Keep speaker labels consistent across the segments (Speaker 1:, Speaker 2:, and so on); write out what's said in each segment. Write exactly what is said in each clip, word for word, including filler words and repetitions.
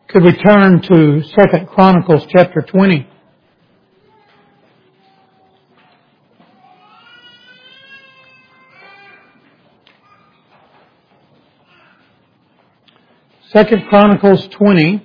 Speaker 1: Could we turn to Second Chronicles chapter twenty? Second Chronicles twenty.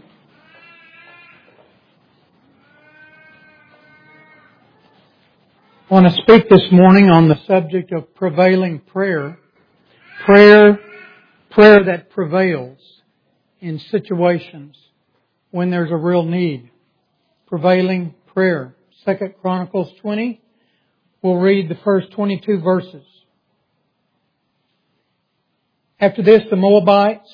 Speaker 1: I want to speak this morning on the subject of prevailing prayer. Prayer, prayer that prevails in situations when there's a real need. Prevailing prayer. Second Chronicles twenty. We'll read the first twenty-two verses. After this, the Moabites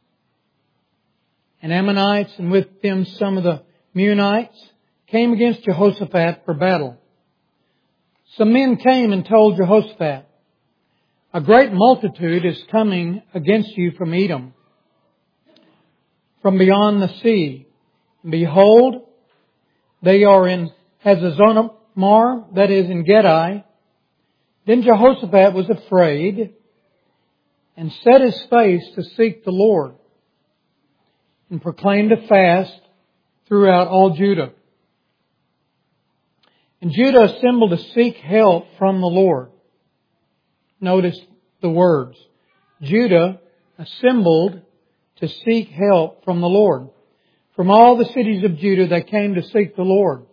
Speaker 1: and Ammonites, and with them some of the Meunites, came against Jehoshaphat for battle. Some men came and told Jehoshaphat, "A great multitude is coming against you from Edom, from beyond the sea. And behold, they are in Hazazonamar, that is in Gedi." Then Jehoshaphat was afraid and set his face to seek the Lord and proclaimed a fast throughout all Judah. And Judah assembled to seek help from the Lord. Notice the words. Judah assembled to seek help from the Lord. From all the cities of Judah they came to seek the Lord.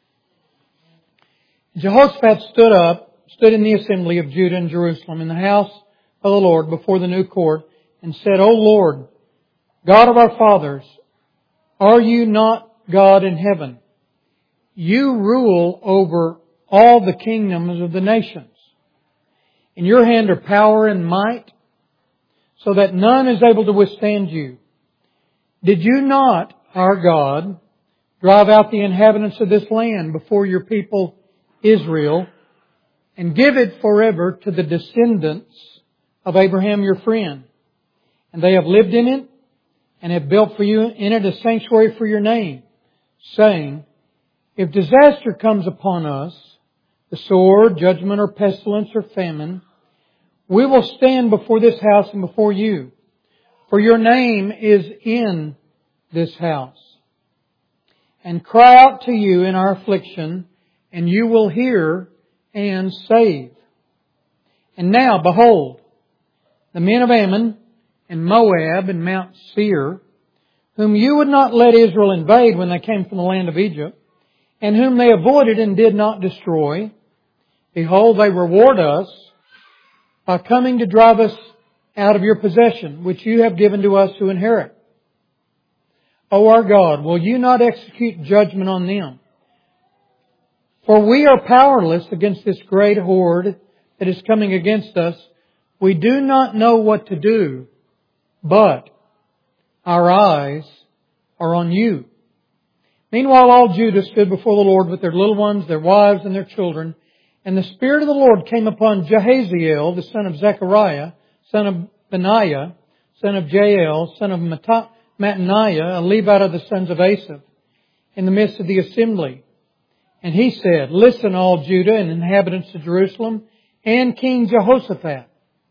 Speaker 1: Jehoshaphat stood up, stood in the assembly of Judah and Jerusalem in the house of the Lord before the new court and said, "O Lord, God of our fathers, are you not God in heaven? You rule over all the kingdoms of the nations. In your hand are power and might, so that none is able to withstand you. Did you not, our God, drive out the inhabitants of this land before your people Israel, and give it forever to the descendants of Abraham your friend? And they have lived in it, and have built for you in it a sanctuary for your name, saying, if disaster comes upon us, the sword, judgment, or pestilence, or famine, we will stand before this house and before you, for your name is in this house, and cry out to you in our affliction, and you will hear and save. And now, behold, the men of Ammon and Moab and Mount Seir, whom you would not let Israel invade when they came from the land of Egypt, and whom they avoided and did not destroy, behold, they reward us by coming to drive us out of your possession, which you have given to us to inherit. O our God, will you not execute judgment on them? For we are powerless against this great horde that is coming against us. We do not know what to do, but our eyes are on you." Meanwhile, all Judah stood before the Lord with their little ones, their wives, and their children. And the Spirit of the Lord came upon Jahaziel, the son of Zechariah, son of Benaiah, son of Jael, son of Mattaniah, a Levite of the sons of Asaph, in the midst of the assembly. And he said, "Listen, all Judah and inhabitants of Jerusalem, and King Jehoshaphat.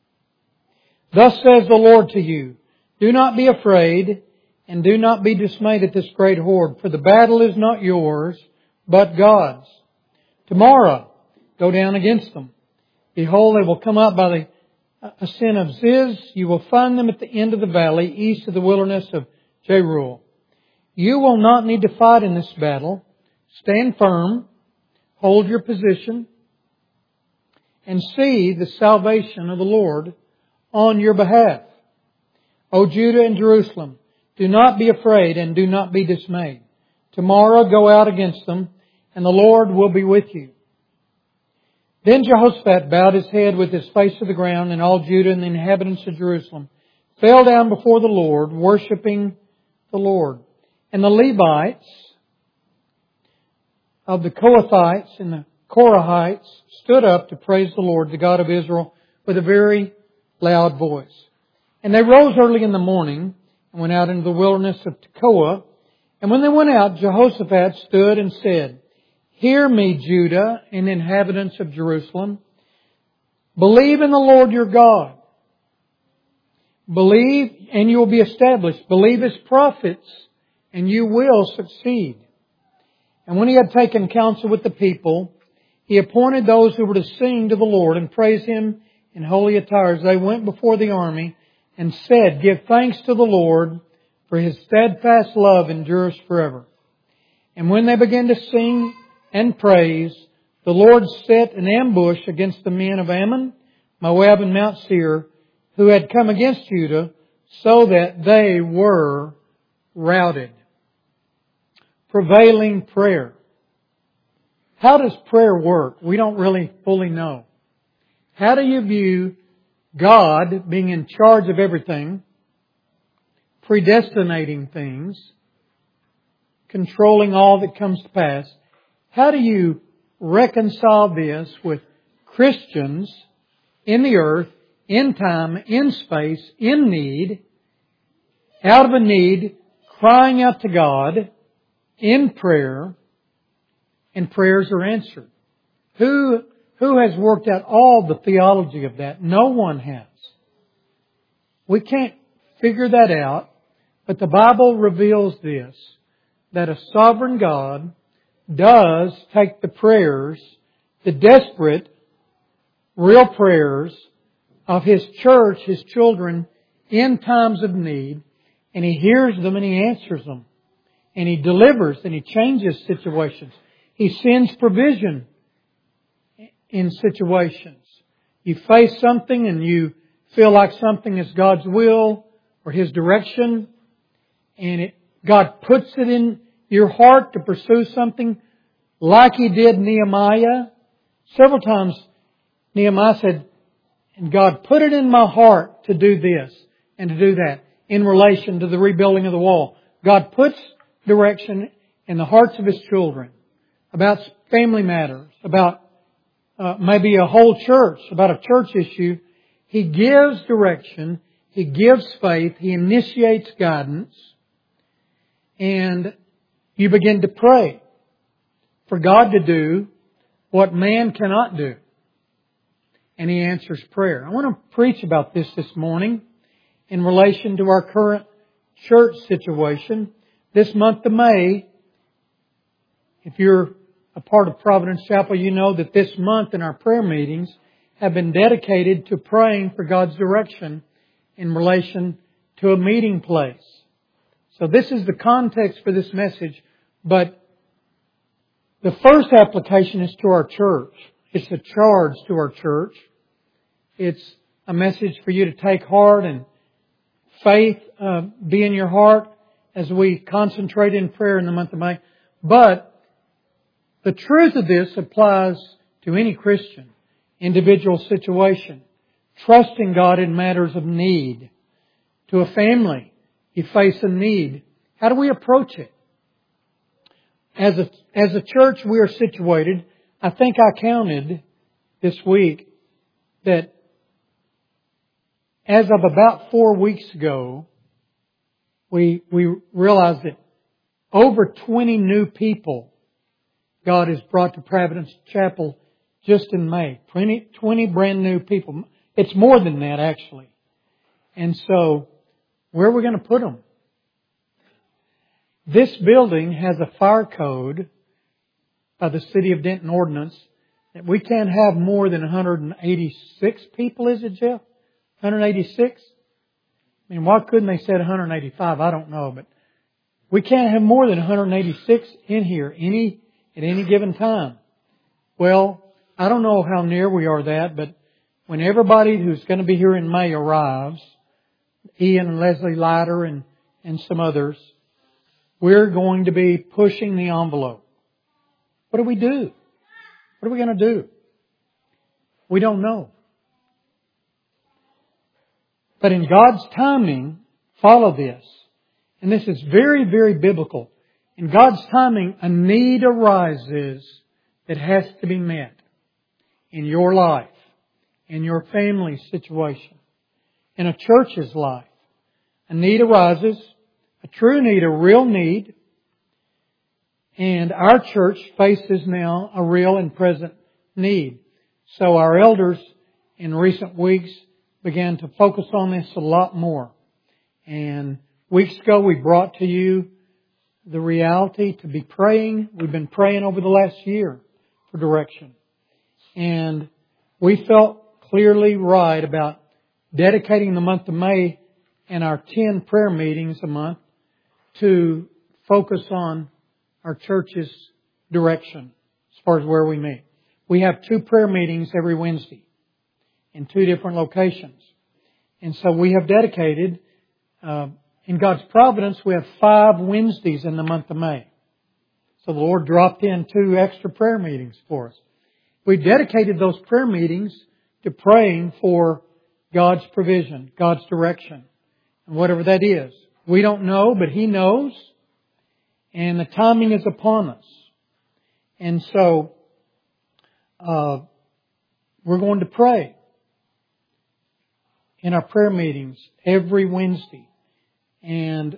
Speaker 1: Thus says the Lord to you, do not be afraid, and do not be dismayed at this great horde, for the battle is not yours, but God's. Tomorrow, go down against them. Behold, they will come up by the ascent of Ziz. You will find them at the end of the valley, east of the wilderness of Jeruel. You will not need to fight in this battle. Stand firm, hold your position, and see the salvation of the Lord on your behalf. O Judah and Jerusalem, do not be afraid and do not be dismayed. Tomorrow go out against them, and the Lord will be with you." Then Jehoshaphat bowed his head with his face to the ground, and all Judah and the inhabitants of Jerusalem fell down before the Lord, worshipping the Lord. And the Levites of the Kohathites and the Korahites stood up to praise the Lord, the God of Israel, with a very loud voice. And they rose early in the morning and went out into the wilderness of Tekoa. And when they went out, Jehoshaphat stood and said, "Hear me, Judah and inhabitants of Jerusalem. Believe in the Lord your God. Believe and you will be established. Believe His prophets and you will succeed. And when he had taken counsel with the people, he appointed those who were to sing to the Lord and praise Him in holy attire as they went before the army, and said, Give thanks to the Lord, for His steadfast love endures forever. And when they began to sing and praise, the Lord set an ambush against the men of Ammon, Moab, and Mount Seir, who had come against Judah, so that they were routed. Prevailing prayer. How does prayer work? We don't really fully know. How do you view God being in charge of everything, predestinating things, controlling all that comes to pass? How do you reconcile this with Christians in the earth, in time, in space, in need, out of a need, crying out to God in prayer, and prayers are answered? Who, who has worked out all the theology of that? No one has. We can't figure that out, but the Bible reveals this, that a sovereign God does take the prayers, the desperate, real prayers of His church, His children, in times of need, and He hears them and He answers them. And He delivers and He changes situations. He sends provision in situations. You face something and you feel like something is God's will or His direction, and it, God puts it in your heart to pursue something like He did Nehemiah. Several times Nehemiah said, and God put it in my heart to do this and to do that in relation to the rebuilding of the wall. God puts direction in the hearts of His children about family matters, about uh, maybe a whole church, about a church issue. He gives direction. He gives faith. He initiates guidance. And you begin to pray for God to do what man cannot do. And He answers prayer. I want to preach about this this morning in relation to our current church situation. This month of May, if you're a part of Providence Chapel, you know that this month in our prayer meetings have been dedicated to praying for God's direction in relation to a meeting place. So this is the context for this message, but the first application is to our church. It's a charge to our church. It's a message for you to take heart and faith uh, be in your heart as we concentrate in prayer in the month of May. But the truth of this applies to any Christian, individual situation, trusting God in matters of need. To a family, you face a need. How do we approach it? As a, as a church, we are situated. I think I counted this week that as of about four weeks ago, we, we realized that over twenty new people God has brought to Providence Chapel just in May. twenty, twenty brand new people. It's more than that, actually. And so, where are we going to put them? This building has a fire code by the City of Denton Ordinance that we can't have more than one hundred eighty-six people, is it, Jeff? one hundred eighty-six? I mean, why couldn't they say one hundred eighty-five? I don't know, but we can't have more than one hundred eighty-six in here any at any given time. Well, I don't know how near we are that, but when everybody who's going to be here in May arrives, Ian and Leslie Leiter and, and some others, we're going to be pushing the envelope. What do we do? What are we going to do? We don't know. But in God's timing, follow this. And this is very, very biblical. In God's timing, a need arises that has to be met in your life, in your family situation, in a church's life. A need arises, a true need, a real need, and our church faces now a real and present need. So our elders in recent weeks began to focus on this a lot more. And weeks ago we brought to you the reality to be praying. We've been praying over the last year for direction. And we felt clearly right about dedicating the month of May and our ten prayer meetings a month to focus on our church's direction as far as where we meet. We have two prayer meetings every Wednesday in two different locations. And so we have dedicated, uh, in God's providence, we have five Wednesdays in the month of May. So the Lord dropped in two extra prayer meetings for us. We dedicated those prayer meetings to praying for God's provision, God's direction, and whatever that is. We don't know, but He knows, and the timing is upon us. And so, uh, we're going to pray in our prayer meetings every Wednesday. And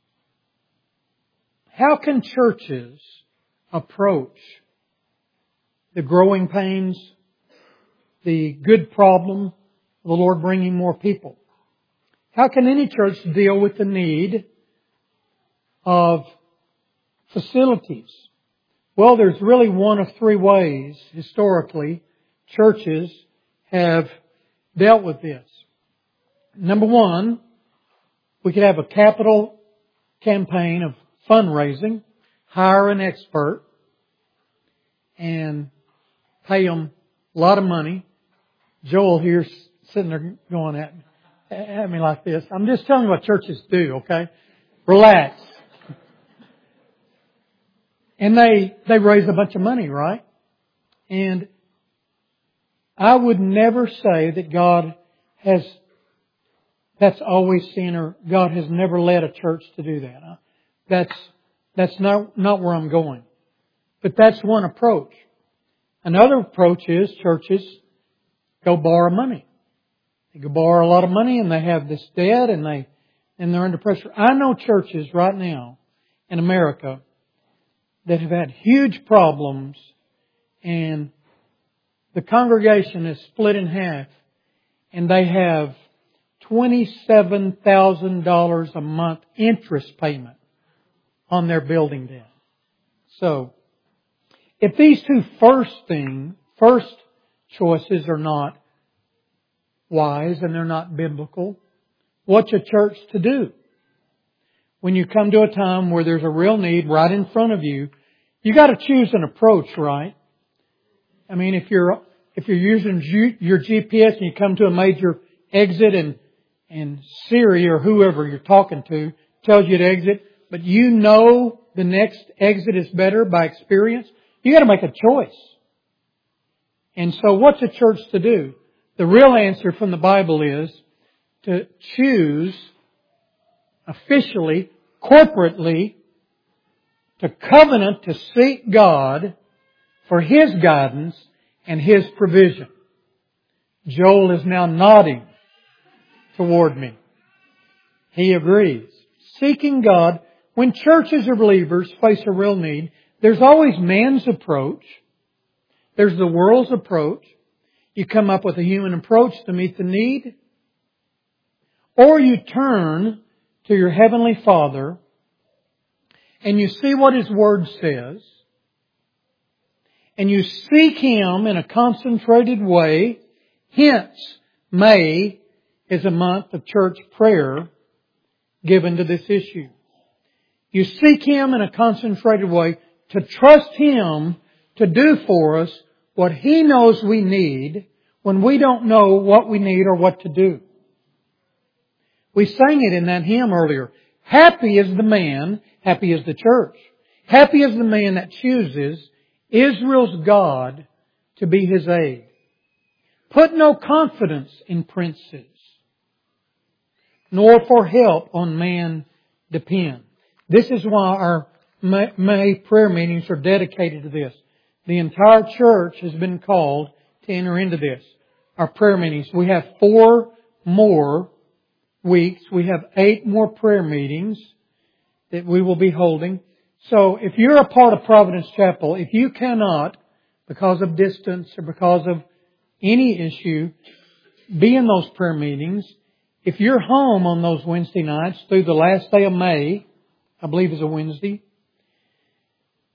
Speaker 1: how can churches approach the growing pains, the good problem of the Lord bringing more people? How can any church deal with the need of facilities? Well, there's really one of three ways historically churches have dealt with this. Number one, we could have a capital campaign of fundraising, hire an expert, and pay them a lot of money. Joel here's sitting there going at me, at me like this. I'm just telling you what churches do, okay? Relax. And they, they raise a bunch of money, right? And I would never say that God has, that's always seen, or God has never led a church to do that. That's, that's not, not where I'm going. But that's one approach. Another approach is churches go borrow money. They go borrow a lot of money and they have this debt and they, and they're under pressure. I know churches right now in America that have had huge problems, and the congregation is split in half, and they have twenty-seven thousand dollars a month interest payment on their building debt. So, if these two first thing, first choices are not wise and they're not biblical, what's a church to do? When you come to a time where there's a real need right in front of you, you got to choose an approach, right? I mean, if you're if you're using G, your G P S and you come to a major exit and and Siri or whoever you're talking to tells you to exit, but you know the next exit is better by experience, you got to make a choice. And so, what's a church to do? The real answer from the Bible is to choose officially, corporately, to covenant to seek God for His guidance and His provision. Joel is now nodding toward me. He agrees. Seeking God, when churches or believers face a real need, there's always man's approach. There's the world's approach. You come up with a human approach to meet the need. Or you turn to your Heavenly Father and you see what His Word says and you seek Him in a concentrated way. Hence, May is a month of church prayer given to this issue. You seek Him in a concentrated way to trust Him to do for us what He knows we need when we don't know what we need or what to do. We sang it in that hymn earlier. Happy is the man, happy is the church. Happy is the man that chooses Israel's God to be his aid. Put no confidence in princes, nor for help on man depend. This is why our May prayer meetings are dedicated to this. The entire church has been called to enter into this. Our prayer meetings. We have four more weeks. We have eight more prayer meetings that we will be holding. So if you're a part of Providence Chapel, if you cannot, because of distance or because of any issue, be in those prayer meetings, if you're home on those Wednesday nights through the last day of May, I believe is a Wednesday,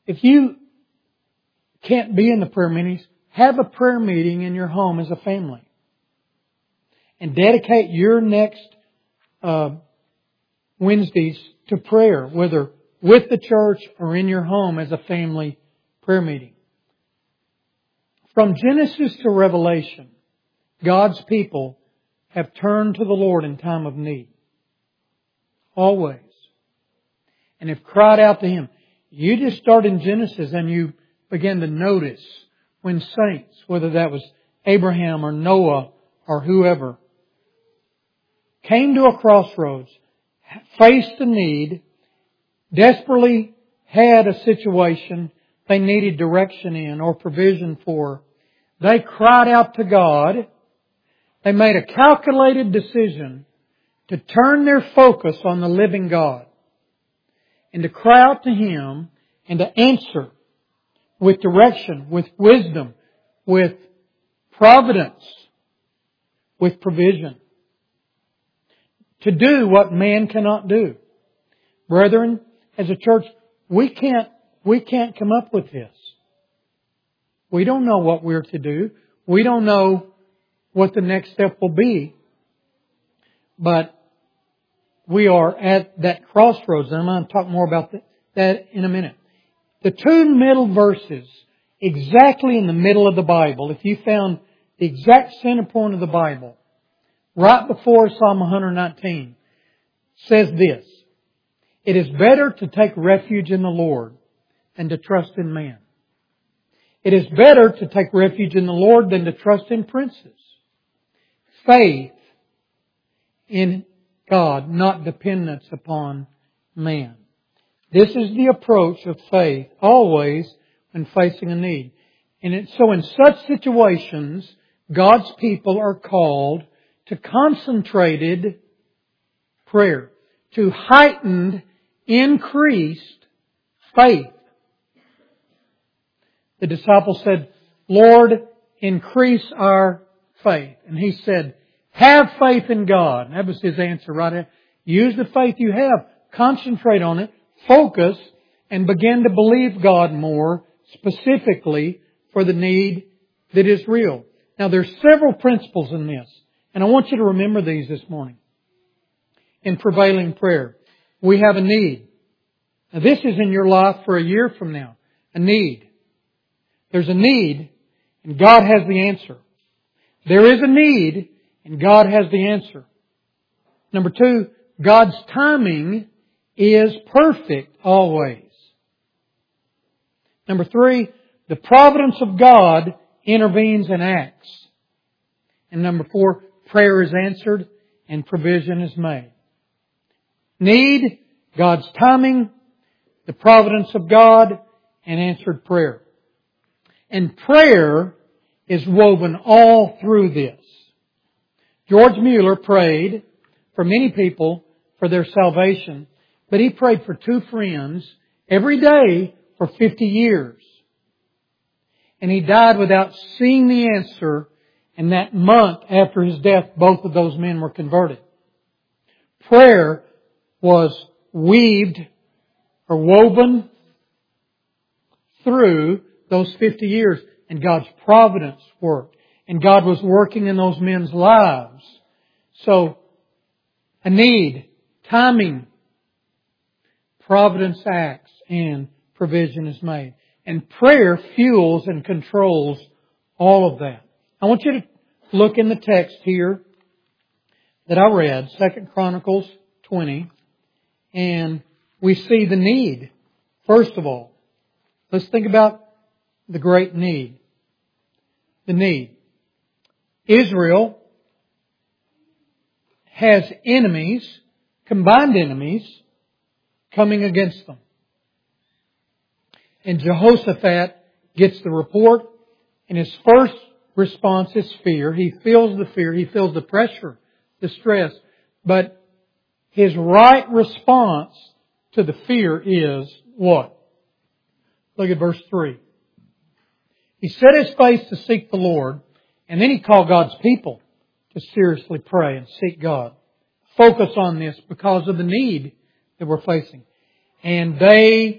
Speaker 1: if you can't be in the prayer meetings, have a prayer meeting in your home as a family. And dedicate your next uh, Wednesdays to prayer, whether with the church or in your home as a family prayer meeting. From Genesis to Revelation, God's people have turned to the Lord in time of need. Always. And have cried out to Him. You just start in Genesis and you begin to notice when saints, whether that was Abraham or Noah or whoever, came to a crossroads, faced a need, desperately had a situation they needed direction in or provision for, they cried out to God. They made a calculated decision to turn their focus on the living God and to cry out to Him and to answer with direction, with wisdom, with providence, with provision. To do what man cannot do. Brethren, as a church, we can't, we can't come up with this. We don't know what we're to do. We don't know what the next step will be. But we are at that crossroads. And I'm going to talk more about that in a minute. The two middle verses, exactly in the middle of the Bible, if you found the exact center point of the Bible, right before Psalm one nineteen, says this: it is better to take refuge in the Lord than to trust in man. It is better to take refuge in the Lord than to trust in princes. Faith in God, not dependence upon man. This is the approach of faith always when facing a need. And it, so in such situations, God's people are called to concentrated prayer, to heightened, increased faith. The disciples said, Lord, increase our faith. And He said, have faith in God. And that was His answer right there. Use the faith you have. Concentrate on it. Focus and begin to believe God more specifically for the need that is real. Now there's several principles in this. And I want you to remember these this morning. In prevailing prayer, we have a need. Now this is in your life for a year from now. A need. There's a need, and God has the answer. There is a need, and God has the answer. Number two, God's timing is perfect always. Number three, the providence of God intervenes and acts. And number four, prayer is answered and provision is made. Need, God's timing, the providence of God, and answered prayer. And prayer is woven all through this. George Mueller prayed for many people for their salvation, but he prayed for two friends every day for fifty years. And he died without seeing the answer, and that month after his death, both of those men were converted. Prayer was weaved or woven through those fifty years, and God's providence worked. And God was working in those men's lives. So, a need, timing, providence acts, and provision is made. And prayer fuels and controls all of that. I want you to look in the text here that I read, Second Chronicles twenty, and we see the need. First of all, let's think about the great need. The need. Israel has enemies, combined enemies, coming against them. And Jehoshaphat gets the report, and his first response is fear. He feels the fear, he feels the pressure, the stress. But his right response to the fear is what? Look at verse three. He set his face to seek the Lord, and then he called God's people to seriously pray and seek God. Focus on this because of the need that we're facing. And they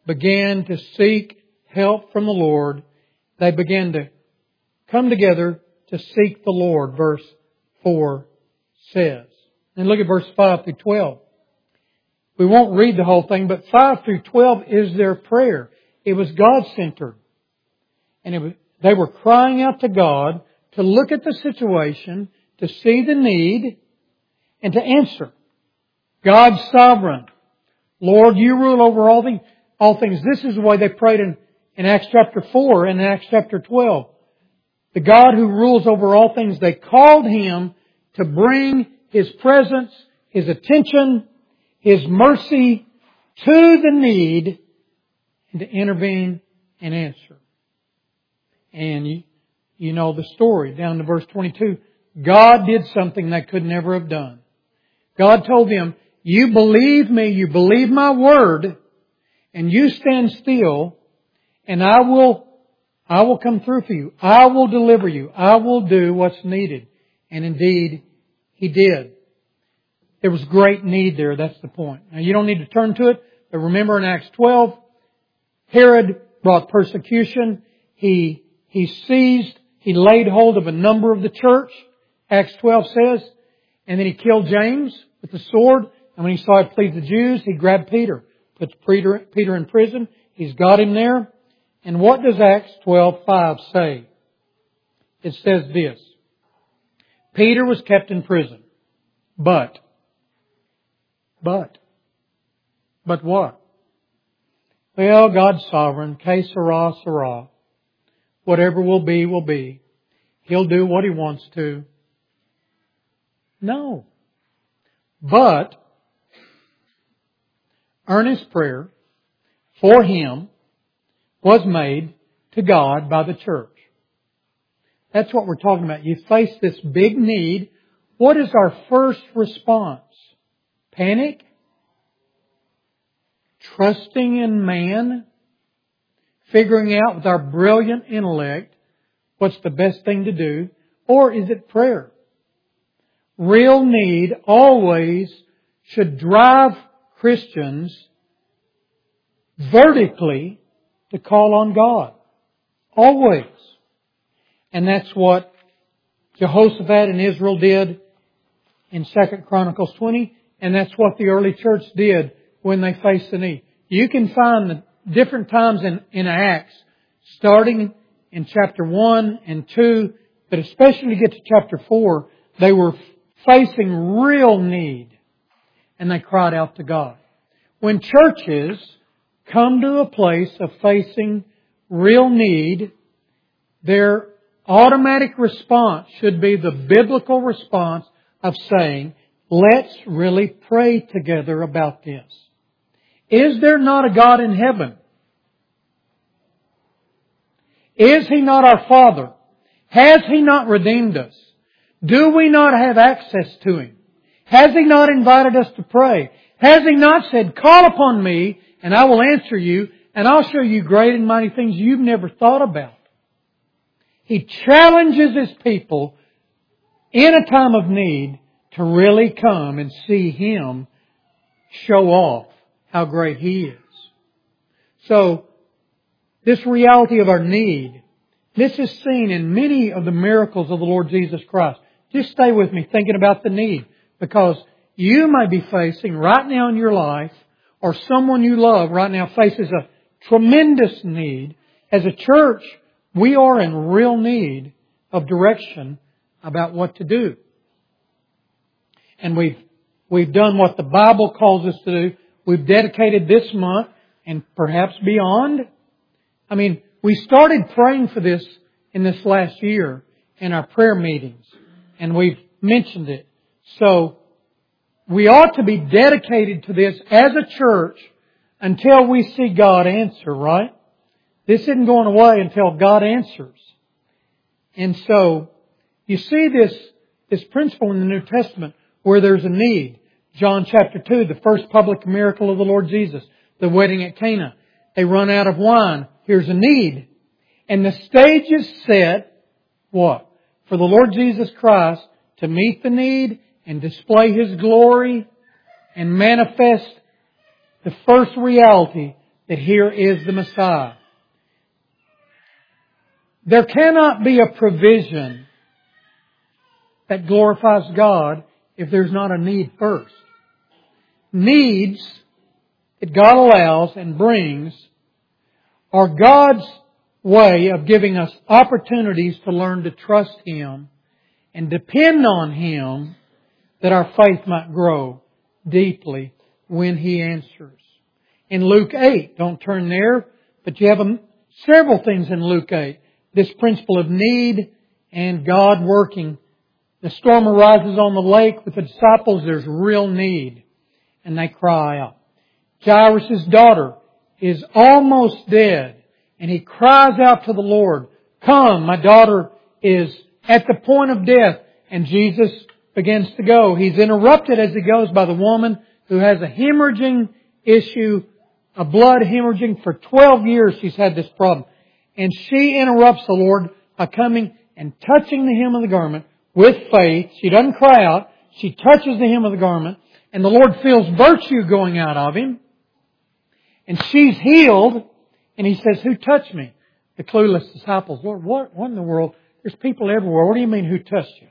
Speaker 1: began to seek help from the Lord. They began to come together to seek the Lord, verse four says. And look at verse five through twelve. We won't read the whole thing, but five through twelve is their prayer. It was God-centered. And it was, they were crying out to God to look at the situation, to see the need, and to answer. God's sovereign. Lord, you rule over all things. All things. This is the way they prayed in, in Acts chapter four and in Acts chapter twelve. The God who rules over all things, they called Him to bring His presence, His attention, His mercy to the need and to intervene and answer. And you, you know the story down to verse twenty-two. God did something they could never have done. God told them, you believe me, you believe my word, and you stand still, and I will, I will come through for you. I will deliver you. I will do what's needed. And indeed, He did. There was great need there. That's the point. Now, you don't need to turn to it, but remember in Acts twelve, Herod brought persecution. He, he seized, he laid hold of a number of the church, Acts twelve says, and then he killed James with the sword. And when he saw it please the Jews, he grabbed Peter, puts Peter, Peter in prison. He's got him there. And what does Acts twelve five say? It says this. Peter was kept in prison. But, but, but what? Well, God's sovereign. Que sera, sera. Whatever will be, will be. He'll do what He wants to. No. But, earnest prayer for him was made to God by the church. That's what we're talking about. You face this big need. What is our first response? Panic? Trusting in man? Figuring out with our brilliant intellect what's the best thing to do? Or is it prayer? Real need always should drive Christians vertically to call on God. Always. And that's what Jehoshaphat and Israel did in Second Chronicles twenty. And that's what the early church did when they faced the need. You can find the different times in, in Acts, starting in chapter one and two, but especially to get to chapter four, they were facing real need. And they cried out to God. When churches come to a place of facing real need, their automatic response should be the biblical response of saying, let's really pray together about this. Is there not a God in heaven? Is He not our Father? Has He not redeemed us? Do we not have access to Him? Has He not invited us to pray? Has He not said, call upon me and I will answer you and I'll show you great and mighty things you've never thought about? He challenges His people in a time of need to really come and see Him show off how great He is. So, this reality of our need, this is seen in many of the miracles of the Lord Jesus Christ. Just stay with me thinking about the need, because you may be facing right now in your life, or someone you love right now faces a tremendous need. As a church, we are in real need of direction about what to do. And we've, we've done what the Bible calls us to do. We've dedicated this month and perhaps beyond. I mean, we started praying for this in this last year in our prayer meetings. And we've mentioned it. So, we ought to be dedicated to this as a church until we see God answer, right? This isn't going away until God answers. And so, you see this, this principle in the New Testament where there's a need. John chapter two, the first public miracle of the Lord Jesus, the wedding at Cana. They run out of wine. Here's a need. And the stage is set, what? For the Lord Jesus Christ to meet the need and display His glory and manifest the first reality that here is the Messiah. There cannot be a provision that glorifies God if there's not a need first. Needs that God allows and brings are God's way of giving us opportunities to learn to trust Him and depend on Him that our faith might grow deeply when He answers. In Luke eight, don't turn there, but you have a, several things in Luke eight. This principle of need and God working. The storm arises on the lake with the disciples. There's real need. And they cry out. Jairus' daughter is almost dead. And he cries out to the Lord, "Come, my daughter is at the point of death." And Jesus begins to go. He's interrupted as he goes by the woman who has a hemorrhaging issue, a blood hemorrhaging. For twelve years she's had this problem. And she interrupts the Lord by coming and touching the hem of the garment with faith. She doesn't cry out. She touches the hem of the garment. And the Lord feels virtue going out of Him. And she's healed. And He says, "Who touched me?" The clueless disciples, "Lord, what, what in the world? There's people everywhere. What do you mean, who touched you?"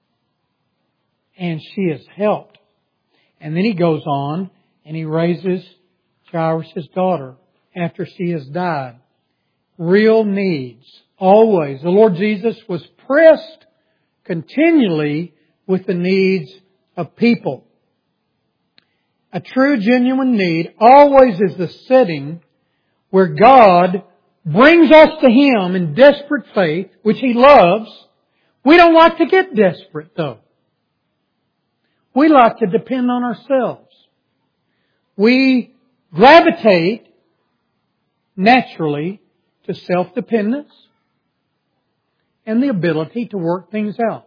Speaker 1: And she is helped. And then He goes on and He raises Jairus' daughter after she has died. Real needs. Always. The Lord Jesus was pressed continually with the needs of people. A true, genuine need always is the setting where God brings us to Him in desperate faith, which He loves. We don't like to get desperate, though. We like to depend on ourselves. We gravitate naturally to self-dependence and the ability to work things out.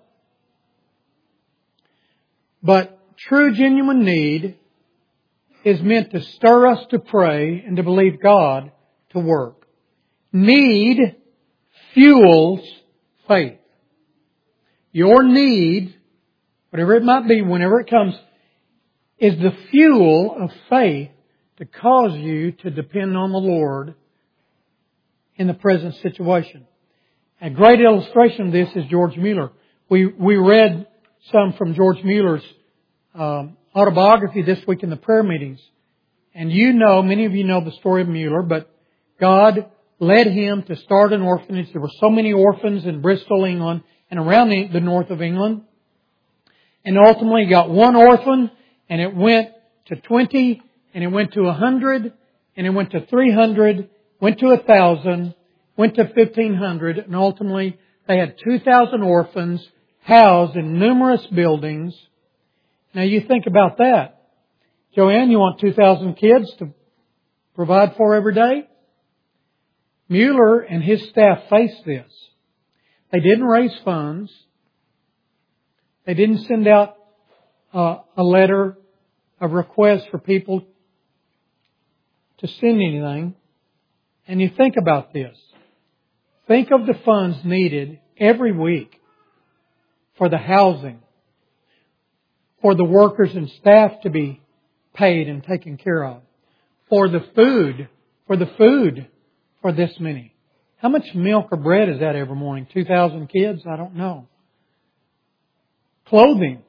Speaker 1: But true, genuine need is meant to stir us to pray and to believe God to work. Need fuels faith. Your need, whatever it might be, whenever it comes, is the fuel of faith to cause you to depend on the Lord in the present situation. A great illustration of this is George Mueller. We we read some from George Mueller's um, autobiography this week in the prayer meetings. And you know, many of you know the story of Mueller, but God led him to start an orphanage. There were so many orphans in Bristol, England, and around the, the north of England. And ultimately he got one orphan, and it went to twenty, and it went to one hundred, and it went to three hundred, went to one thousand, went to fifteen hundred, and ultimately they had two thousand orphans housed in numerous buildings. Now you think about that. Joanne, you want two thousand kids to provide for every day? Mueller and his staff faced this. They didn't raise funds. They didn't send out uh, a letter of request for people to send anything. And you think about this. Think of the funds needed every week for the housing, for the workers and staff to be paid and taken care of, for the food, for the food for this many. How much milk or bread is that every morning? two thousand kids? I don't know. Clothing,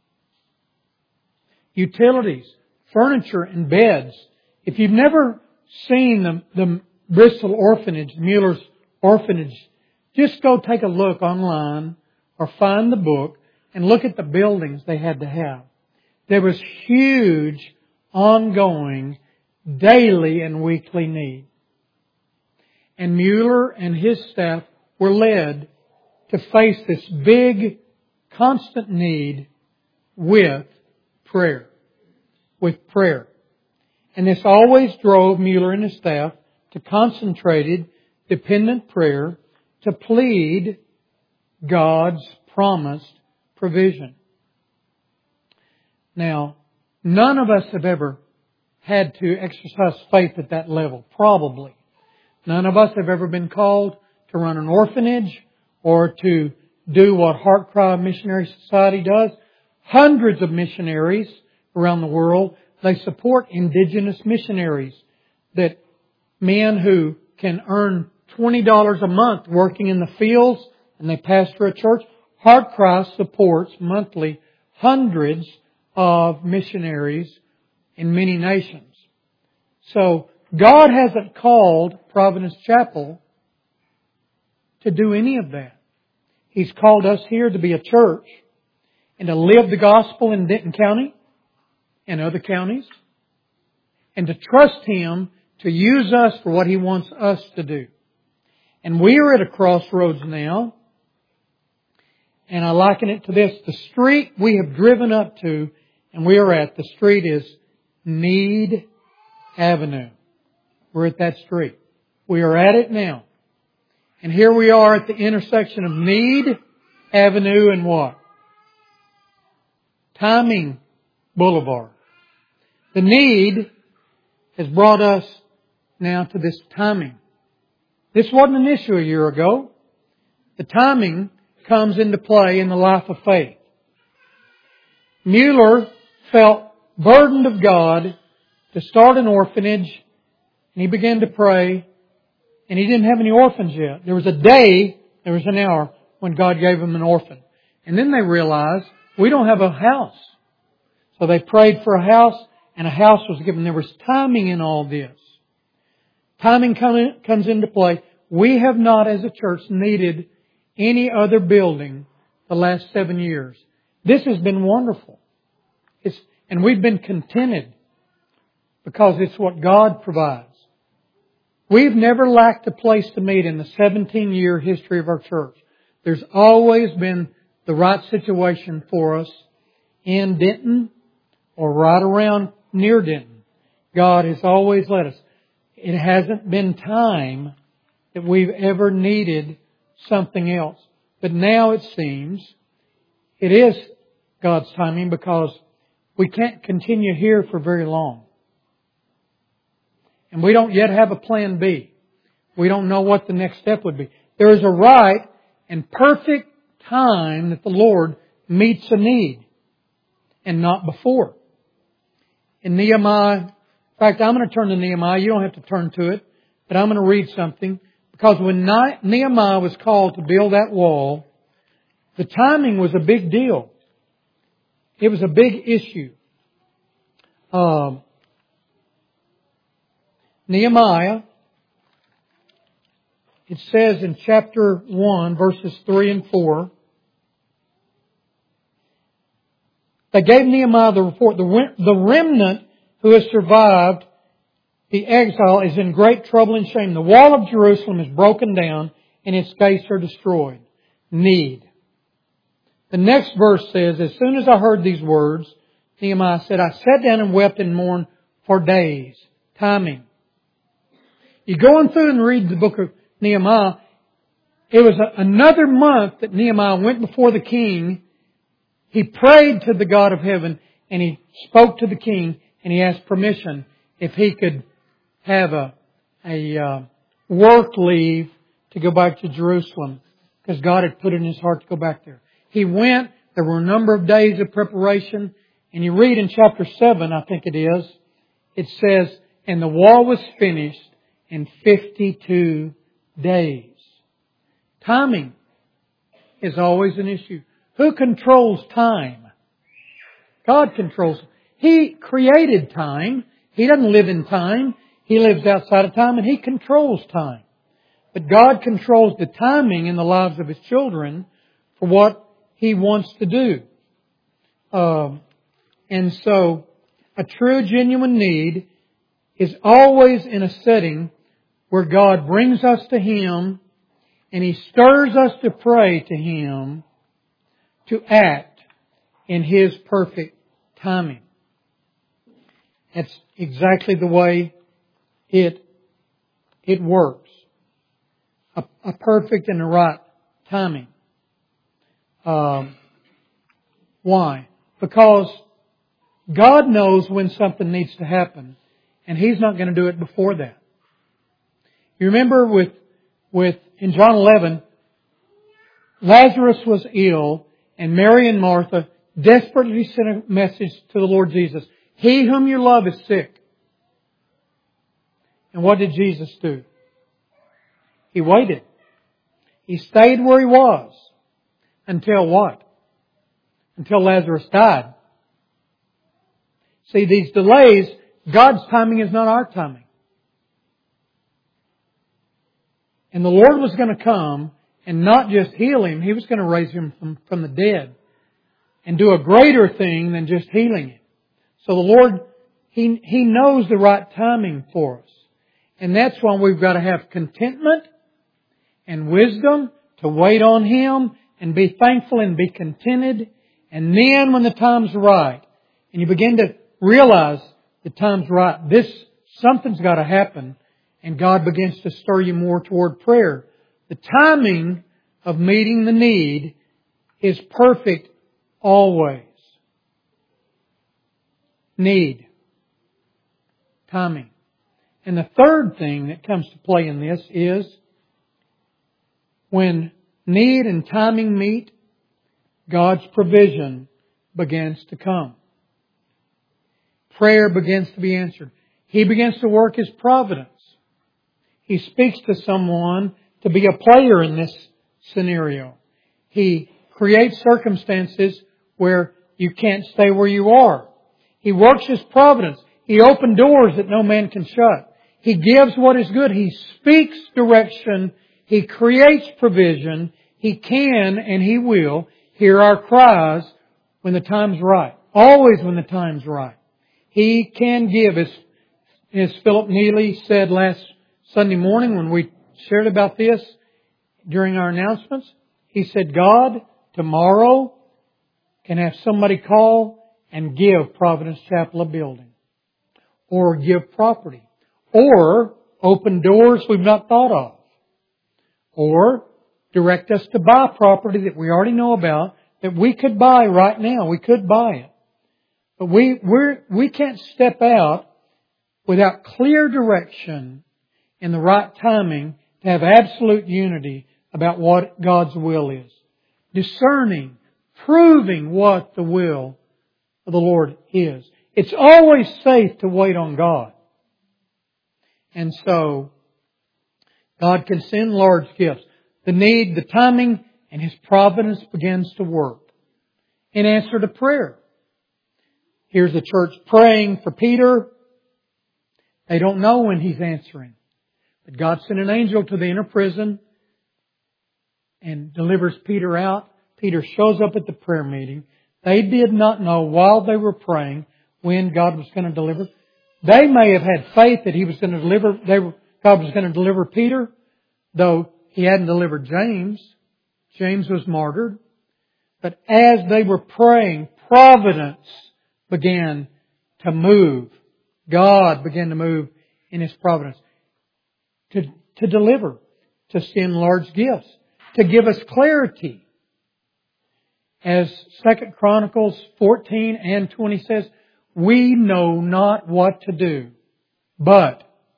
Speaker 1: utilities, furniture and beds. If you've never seen the, the Bristol orphanage, Mueller's orphanage, just go take a look online or find the book and look at the buildings they had to have. There was huge, ongoing, daily and weekly need. And Mueller and his staff were led to face this big, constant need with prayer. With prayer. And this always drove Mueller and his staff to concentrated, dependent prayer to plead God's promised provision. Now, none of us have ever had to exercise faith at that level, probably. None of us have ever been called to run an orphanage or to do what Heart Cry Missionary Society does. Hundreds of missionaries around the world, they support indigenous missionaries that men who can earn twenty dollars a month working in the fields, and they pastor a church. HeartCry supports monthly hundreds of missionaries in many nations. So God hasn't called Providence Chapel to do any of that. He's called us here to be a church and to live the gospel in Denton County and other counties, and to trust Him to use us for what He wants us to do. And we are at a crossroads now, and I liken it to this. The street we have driven up to, and we are at, the street is Need Avenue. We're at that street. We are at it now. And here we are at the intersection of Need Avenue and what? Timing Boulevard. The need has brought us now to this timing. This wasn't an issue a year ago. The timing comes into play in the life of faith. Mueller felt burdened of God to start an orphanage, and he began to pray, and he didn't have any orphans yet. There was a day, there was an hour when God gave him an orphan. And then they realized, we don't have a house. So they prayed for a house, and a house was given. There was timing in all this. Timing comes into play. We have not, as a church, needed any other building the last seven years. This has been wonderful. It's, and we've been contented because it's what God provides. We've never lacked a place to meet in the seventeen-year history of our church. There's always been the right situation for us in Denton or right around near Denton. God has always led us. It hasn't been time that we've ever needed something else. But now it seems it is God's timing, because we can't continue here for very long. And we don't yet have a plan B. We don't know what the next step would be. There is a right and perfect time that the Lord meets a need, and not before. In Nehemiah, in fact, I'm going to turn to Nehemiah. You don't have to turn to it, but I'm going to read something. Because when Nehemiah was called to build that wall, the timing was a big deal. It was a big issue. Um, Nehemiah, it says in chapter one, verses three and four, they gave Nehemiah the report. The, the remnant who has survived the exile is in great trouble and shame. The wall of Jerusalem is broken down and its gates are destroyed. Need. The next verse says, as soon as I heard these words, Nehemiah said, I sat down and wept and mourned for days. Timing. You go on through and read the book of Nehemiah. It was a, another month that Nehemiah went before the king. He prayed to the God of heaven, and he spoke to the king, and he asked permission if he could have a, a uh, work leave to go back to Jerusalem, because God had put it in his heart to go back there. He went. There were a number of days of preparation. And you read in chapter seven, I think it is, it says, and the wall was finished in fifty-two days. Timing is always an issue. Who controls time? God controls it. He created time. He doesn't live in time. He lives outside of time, and He controls time. But God controls the timing in the lives of His children for what He wants to do. Um, and so, a true, genuine need is always in a setting where God brings us to Him, and He stirs us to pray to Him to act in His perfect timing. That's exactly the way it, it works. A, a perfect and the right timing. Um, why? Because God knows when something needs to happen, and He's not going to do it before that. You remember with, with, in John eleven, Lazarus was ill, and Mary and Martha desperately sent a message to the Lord Jesus. He whom you love is sick. And what did Jesus do? He waited. He stayed where He was. Until what? Until Lazarus died. See, these delays, God's timing is not our timing. And the Lord was going to come and not just heal him, He was going to raise him from, from the dead and do a greater thing than just healing him. So the Lord, He, He knows the right timing for us. And that's why we've got to have contentment and wisdom to wait on Him and be thankful and be contented. And then when the time's right, and you begin to realize the time's right, this, something's got to happen, and God begins to stir you more toward prayer. The timing of meeting the need is perfect always. Need. Timing. And the third thing that comes to play in this is when need and timing meet, God's provision begins to come. Prayer begins to be answered. He begins to work His providence. He speaks to someone to be a player in this scenario. He creates circumstances where you can't stay where you are. He works His providence. He opens doors that no man can shut. He gives what is good. He speaks direction. He creates provision. He can and He will hear our cries when the time's right. Always when the time's right. He can give, as, as Philip Neely said last Sunday morning when we shared about this during our announcements. He said, God tomorrow can have somebody call and give Providence Chapel a building. Or give property. Or open doors we've not thought of. Or direct us to buy property that we already know about that we could buy right now. We could buy it. But we we're, we can't step out without clear direction in the right timing to have absolute unity about what God's will is. Discerning, proving what the will of the Lord is. It's always safe to wait on God. And so, God can send large gifts. The need, the timing, and His providence begins to work. In answer to prayer. Here's the church praying for Peter. They don't know when He's answering. But God sent an angel to the inner prison and delivers Peter out. Peter shows up at the prayer meeting. They did not know while they were praying when God was going to deliver. They may have had faith that He was going to deliver, they were, God was going to deliver Peter, though He hadn't delivered James. James was martyred. But as they were praying, providence began to move. God began to move in His providence. To, to deliver. To send large gifts. To give us clarity. As Second Chronicles fourteen and twenty says, we know not what to do, but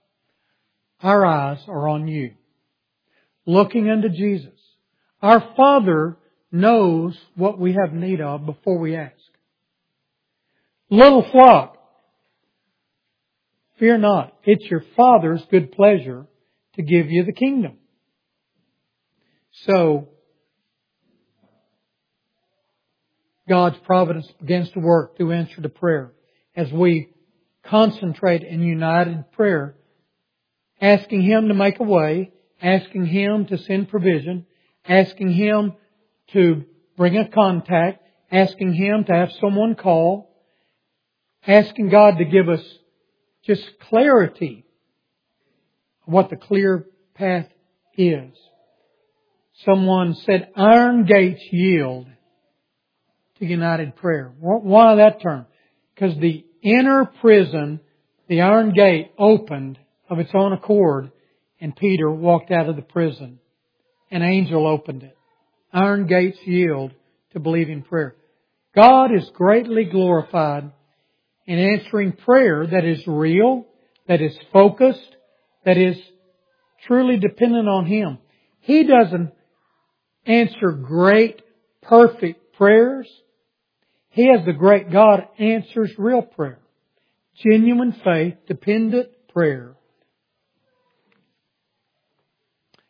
Speaker 1: our eyes are on You. Looking unto Jesus. Our Father knows what we have need of before we ask. Little flock, fear not. It's your Father's good pleasure to give you the kingdom. So, God's providence begins to work through answer to prayer as we concentrate in united prayer, asking Him to make a way, asking Him to send provision, asking Him to bring a contact, asking Him to have someone call, asking God to give us just clarity of what the clear path is. Someone said, iron gates yield to united prayer. Why that term? Because the inner prison, the iron gate opened of its own accord and Peter walked out of the prison. An angel opened it. Iron gates yield to believing prayer. God is greatly glorified in answering prayer that is real, that is focused, that is truly dependent on Him. He doesn't answer great, perfect prayers. He, as the great God, answers real prayer. Genuine faith, dependent prayer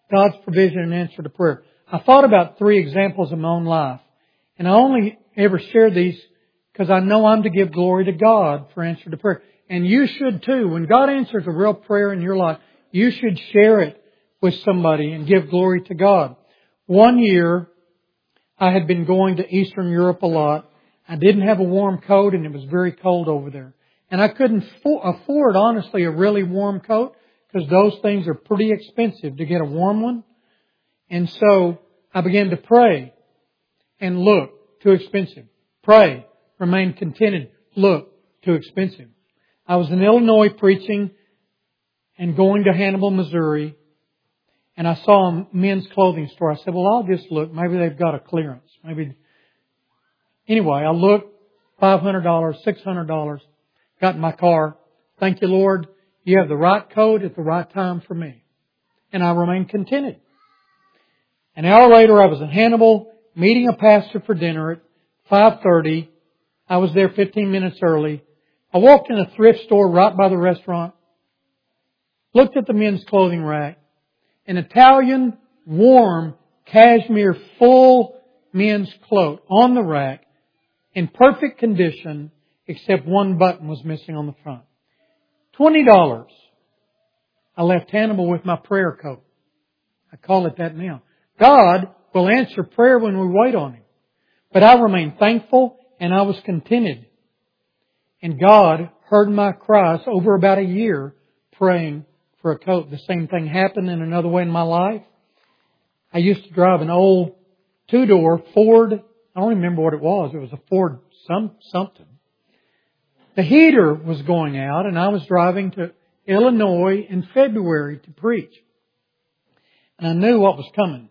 Speaker 1: God's provision and answer to prayer. I thought about three examples in my own life. And I only ever share these because I know I'm to give glory to God for answer to prayer. And you should too. When God answers a real prayer in your life, you should share it with somebody and give glory to God. One year, I had been going to Eastern Europe a lot. I didn't have a warm coat and it was very cold over there. And I couldn't afford, honestly, a really warm coat because those things are pretty expensive to get a warm one. And so I began to pray and look, too expensive. Pray, remain contented, look, too expensive. I was in Illinois preaching and going to Hannibal, Missouri, and I saw a men's clothing store. I said, well, I'll just look. Maybe they've got a clearance. Maybe. Anyway, I looked, five hundred dollars, six hundred dollars, got in my car. Thank you, Lord. You have the right coat at the right time for me. And I remained contented. An hour later, I was in Hannibal, meeting a pastor for dinner at five thirty. I was there fifteen minutes early. I walked in a thrift store right by the restaurant, looked at the men's clothing rack, an Italian, warm, cashmere, full men's cloak on the rack, in perfect condition, except one button was missing on the front. twenty dollars. I left Hannibal with my prayer coat. I call it that now. God will answer prayer when we wait on Him. But I remained thankful and I was contented. And God heard my cries over about a year praying for a coat. The same thing happened in another way in my life. I used to drive an old two-door Ford. I don't remember what it was. It was a Ford some something. The heater was going out and I was driving to Illinois in February to preach. And I knew what was coming.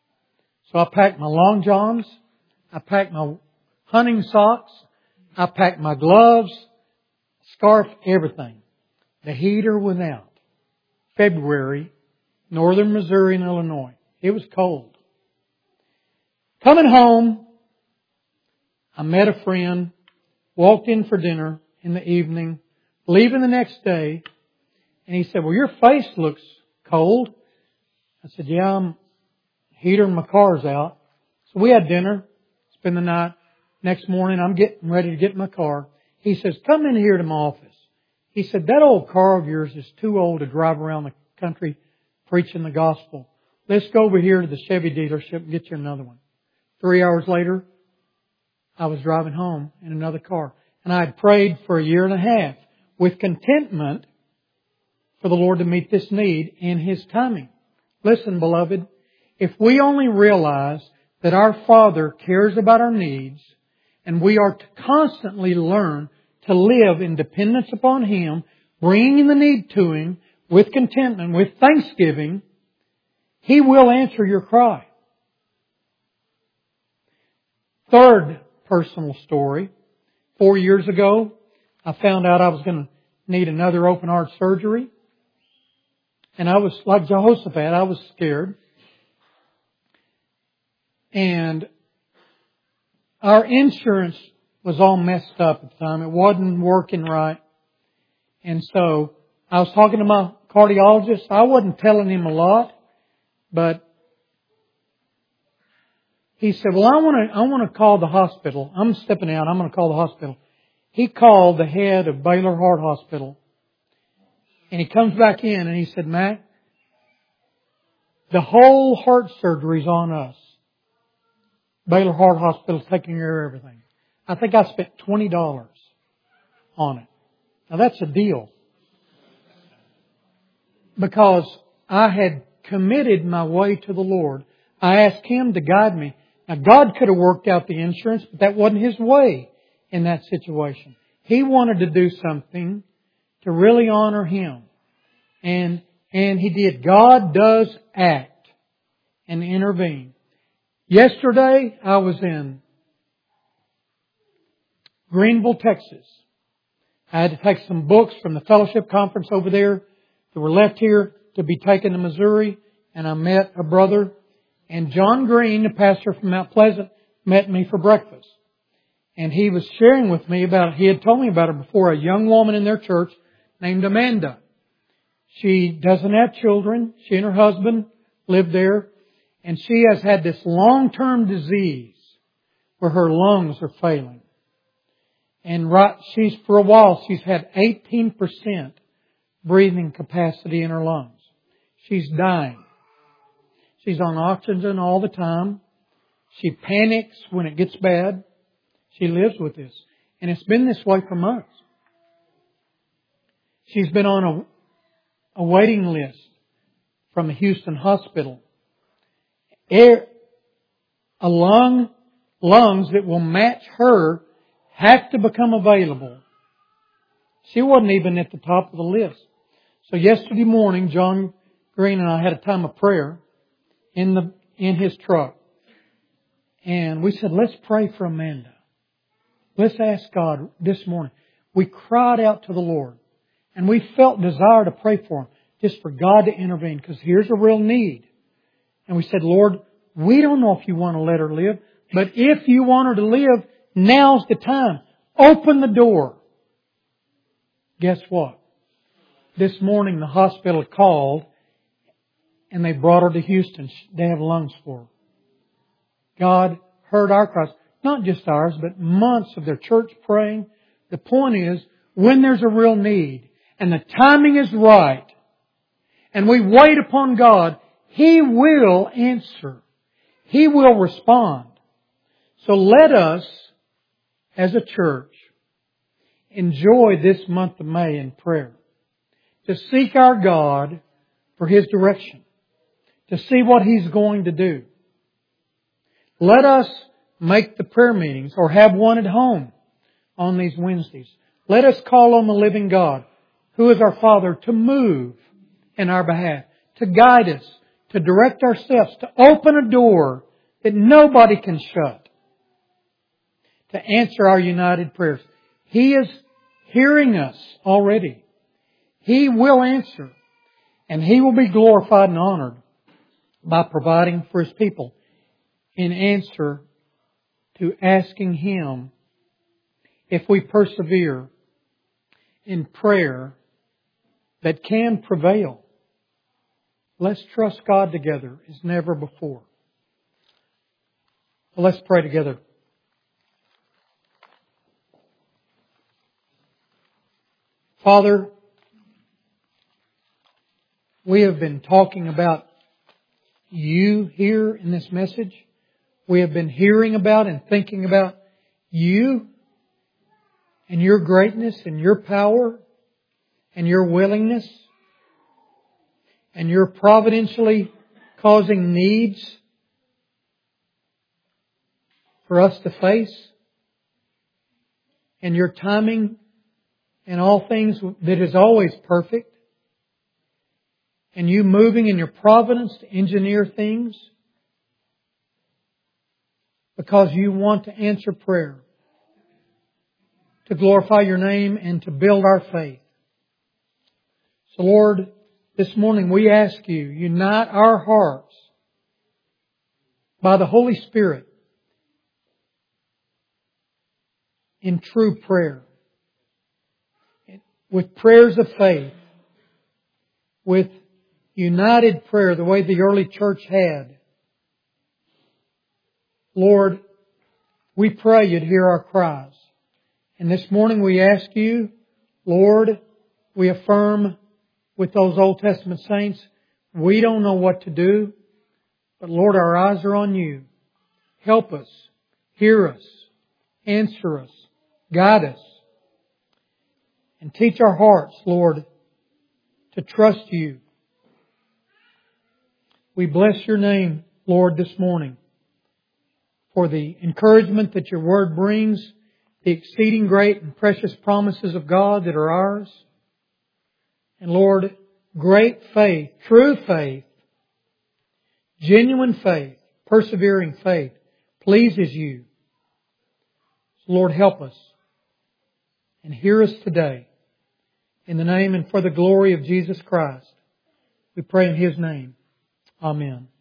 Speaker 1: So I packed my long johns. I packed my hunting socks. I packed my gloves, scarf, everything. The heater went out. February, northern Missouri and Illinois. It was cold. Coming home, I met a friend, walked in for dinner in the evening, leaving the next day, and he said, well, your face looks cold. I said, yeah, I'm heater in my car's out. So we had dinner, spent the night. Next morning, I'm getting ready to get in my car. He says, come in here to my office. He said, that old car of yours is too old to drive around the country preaching the gospel. Let's go over here to the Chevy dealership and get you another one. Three hours later, I was driving home in another car. And I had prayed for a year and a half with contentment for the Lord to meet this need in His timing. Listen, beloved, if we only realize that our Father cares about our needs, and we are to constantly learn to live in dependence upon Him, bringing the need to Him with contentment, with thanksgiving, He will answer your cry. Third personal story. Four years ago, I found out I was going to need another open heart surgery. And I was, like Jehoshaphat, I was scared. And our insurance was all messed up at the time. It wasn't working right. And so I was talking to my cardiologist. I wasn't telling him a lot, but he said, well, I want to, I want to call the hospital. I'm stepping out. I'm going to call the hospital. He called the head of Baylor Heart Hospital. And he comes back in and he said, Mac, the whole heart surgery's on us. Baylor Heart Hospital's taking care of everything. I think I spent twenty dollars on it. Now that's a deal. Because I had committed my way to the Lord. I asked Him to guide me. Now God could have worked out the insurance, but that wasn't His way in that situation. He wanted to do something to really honor Him. And, and He did. God does act and intervene. Yesterday, I was in Greenville, Texas. I had to take some books from the fellowship conference over there that were left here to be taken to Missouri. And I met a brother. And John Green, the pastor from Mount Pleasant, met me for breakfast. And he was sharing with me about, he had told me about her before, a young woman in their church named Amanda. She doesn't have children. She and her husband lived there. And she has had this long-term disease where her lungs are failing. And right, she's, for a while, she's had eighteen percent breathing capacity in her lungs. She's dying. She's on oxygen all the time. She panics when it gets bad. She lives with this. And it's been this way for months. She's been on a, a waiting list from a Houston hospital. Air, a lung, lungs that will match her have to become available. She wasn't even at the top of the list. So yesterday morning, John Green and I had a time of prayer in the in his truck. And we said, let's pray for Amanda. Let's ask God this morning. We cried out to the Lord. And we felt desire to pray for him. Just for God to intervene. Because here's a real need. And we said, Lord, we don't know if you want to let her live. But if you want her to live, now's the time. Open the door. Guess what? This morning the hospital called and they brought her to Houston. They have lungs for her. God heard our cries. Not just ours, but months of their church praying. The point is, when there's a real need and the timing is right and we wait upon God, He will answer. He will respond. So let us, as a church, enjoy this month of May in prayer. To seek our God for His direction. To see what He's going to do. Let us make the prayer meetings or have one at home on these Wednesdays. Let us call on the living God, who is our Father, to move in our behalf. To guide us. To direct our steps. To open a door that nobody can shut. To answer our united prayers. He is hearing us already. He will answer. And He will be glorified and honored by providing for His people in answer to asking Him if we persevere in prayer that can prevail. Let's trust God together as never before. Let's pray together. Father, we have been talking about You here in this message. We have been hearing about and thinking about You and Your greatness and Your power and Your willingness and Your providentially causing needs for us to face and Your timing and all things that is always perfect. And You moving in Your providence to engineer things because You want to answer prayer, to glorify Your name and to build our faith. So Lord, this morning we ask You, unite our hearts by the Holy Spirit in true prayer. With prayers of faith, with united prayer the way the early church had. Lord, we pray You'd hear our cries. And this morning we ask You, Lord, we affirm with those Old Testament saints, we don't know what to do, but Lord, our eyes are on You. Help us, hear us, answer us, guide us. And teach our hearts, Lord, to trust You. We bless Your name, Lord, this morning for the encouragement that Your Word brings, the exceeding great and precious promises of God that are ours. And Lord, great faith, true faith, genuine faith, persevering faith pleases You. So Lord, help us and hear us today. In the name and for the glory of Jesus Christ, we pray in His name. Amen.